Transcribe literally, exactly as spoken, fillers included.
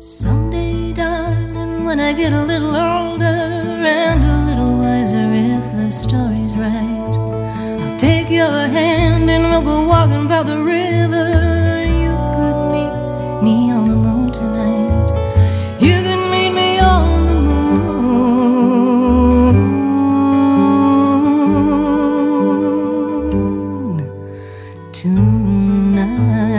Someday, darling, when I get a little older and a little wiser, if the story's right, I'll take your hand and we'll go walking by the river. You could meet me on the moon tonight. You could meet me on the moon tonight.